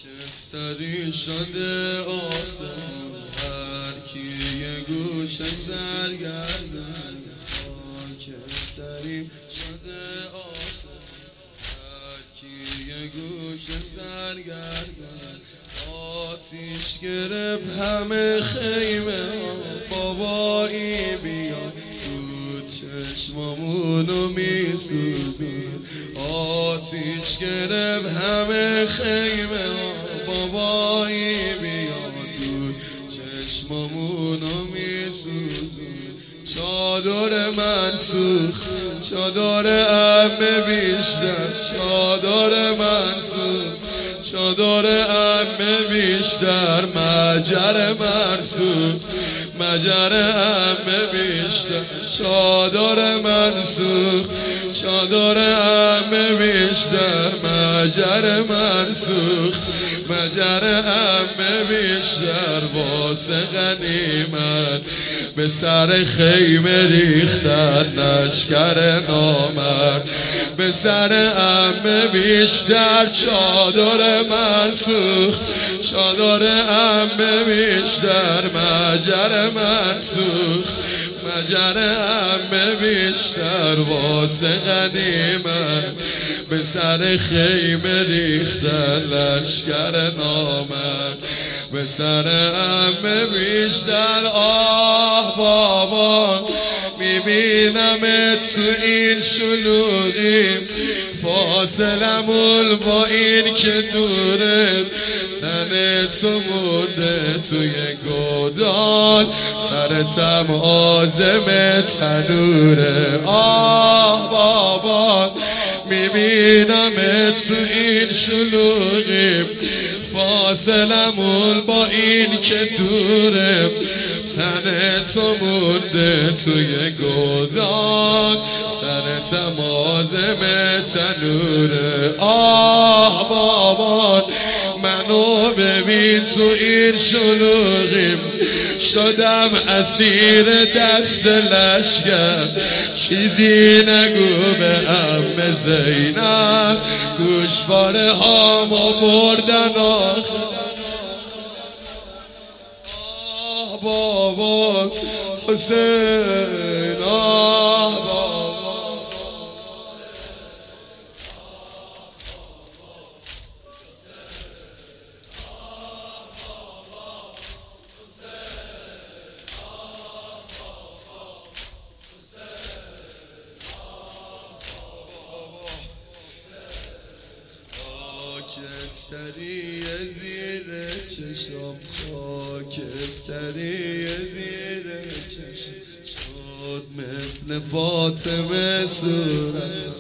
خاکستری شده آسمون، هر کی یه گوش سرگردن. خاکستری شده آسمون، هر کی یه گوش سرگردن. آتیش گرفت همه خیمه ها، بابایی بیا چشمامونو میسوزون. آتیش گرفت همه خیمه ها، بابایی بیا تو چشمامونو میسوزون. چادر من سوخت، چادر عمه بیشتر، چادر من سوخت، چادر عمه بیشتر. مجر من سوخت، مجر عمه بیشتر. چادر من سوخت، چادر عمه بیشتر. مجر من سوخت، مجر عمه بیشتر. واسه غنیمت به سر خیمه ریختن لشکر نامرد، به سر عمه بیشتر. چادر من سوخت، چادر عمه بیشتر. مجر من سوخت، مجر عمه بیشتر. واسه غنیمت به سر خیمه ریختن لشکر نامرد، به سر عمه بیشتر. آه بابا میبینم تو این شلوغی، فاصلمون با این که دوره. تن تو مونده توی گودال، سرتم آزم تنوره. آه بابا میبینم تو این شلوغی، فاصلمون با این که دوره. تن تو مونده توی گودال، سرتم آزم تنوره. آه بابا منو ببین تو این شلوغی، شدم اسیر دست لشکر. چیزی نگو به عمه زینب، گوشواره هامو بردن آخر. آه بابا حسین، آه بابا خاکستری زیر چشم، خاکستری زیر چشم. شد مثل فاطمه صورت،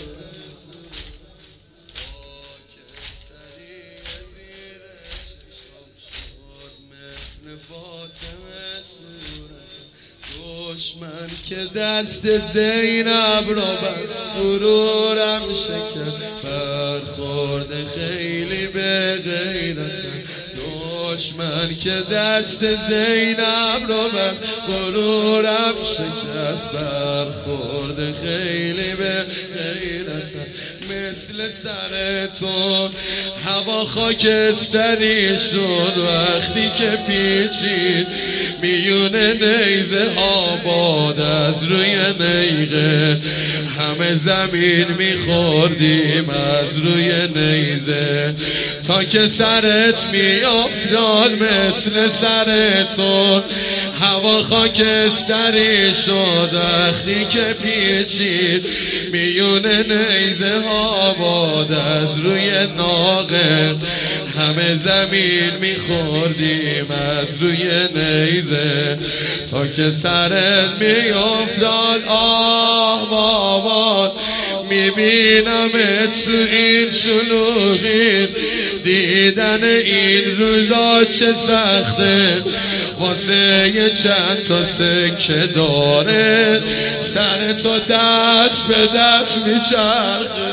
خاکستری زیر چشم. شد مثل فاطمه صورت. دشمن که دست زینب را بس، غرورم شکست. برخورد خیلی به غیرتم. دشمن که دست زینب را بس، غرورم شکست. برخورد خیلی به غیرتم. مثل سر تو هوا خاکستری شد وقتی که پیچید میون نیزه ها. باد از روی نیقه همه زمین میخوردیم از روی نیزه، تا که سرت میافتاد مثل سر تو. هوا خاکستری شد وقتی که پیچید میون نیزه ها. باد از روی ناقه همه زمین میخوردیم از روی نیزه، تا که سرت میافتاد. آه بابا میبینم تو این شلوغی، دیدن این روزا چه سخته. واسه یه چند تا سکه داره سر تو دست به دست میچرخه.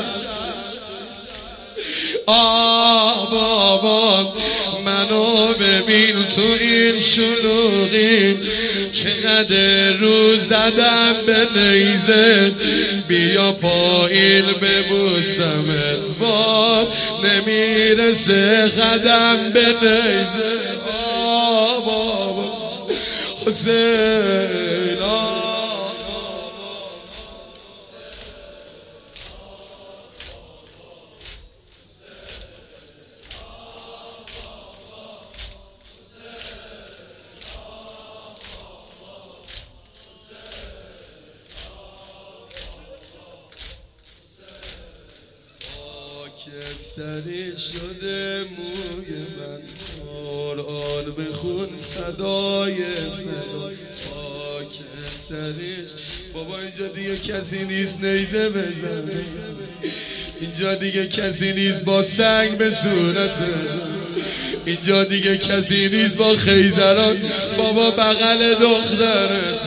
آه بابا منو ببین تو این شلوغی، چقدر روز زدم به نیزه. بیا پایین ببوسمت باز، میرسه قدم به نیزه بابا حسین خاکستری شده موی من قرآن بخون صدای صدا خاکستریش بابا اینجا دیگه کسی نیست نیزه بزنه اینجا دیگه کسی نیست با سنگ به صورت اینجا دیگه کسی نیست با خیزران بابا بغل دخترت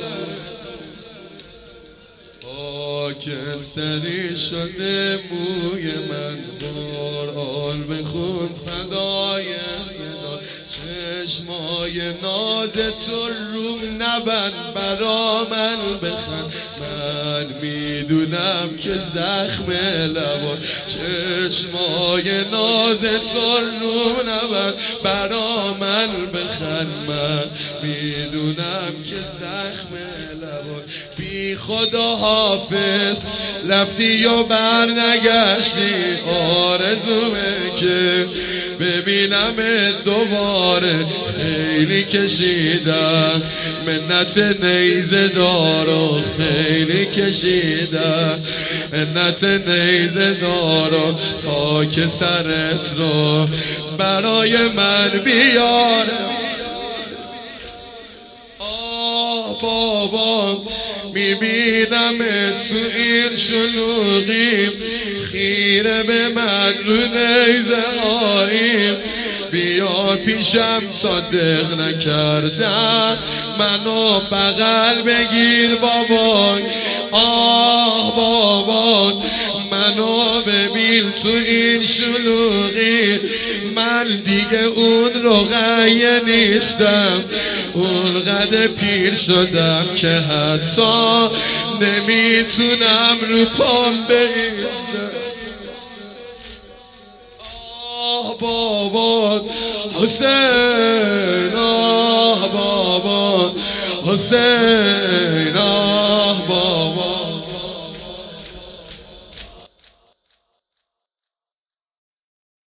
خاکستری شده موی من قرآن بخون فدای صدا چشمای ناز تو رو نبند برا من بخند من میدونم که زخم لبان چشمای ناز تو رو نبند برا من بخند من میدونم که زخم لبان بی خدا حافظ رفتی و بر نگشتی آرزومه که ببینم دوباره خیلی کشیدم منت نیزه دارو خیلی کشیدم منت نیزه دارو تا که سرت رو برای من بیاره بابا میبینم تو این شلوغی خیره به من رو نیزه هاییم بیا پیشم صادق نکردن منو بغل بگیر بابا بابا منو ببین تو این شلوغی من دیگه اون رقیه نیستم اون قد پیر شدم که حتی نمیتونم رو پام بایستم بابا حسین بابا حسین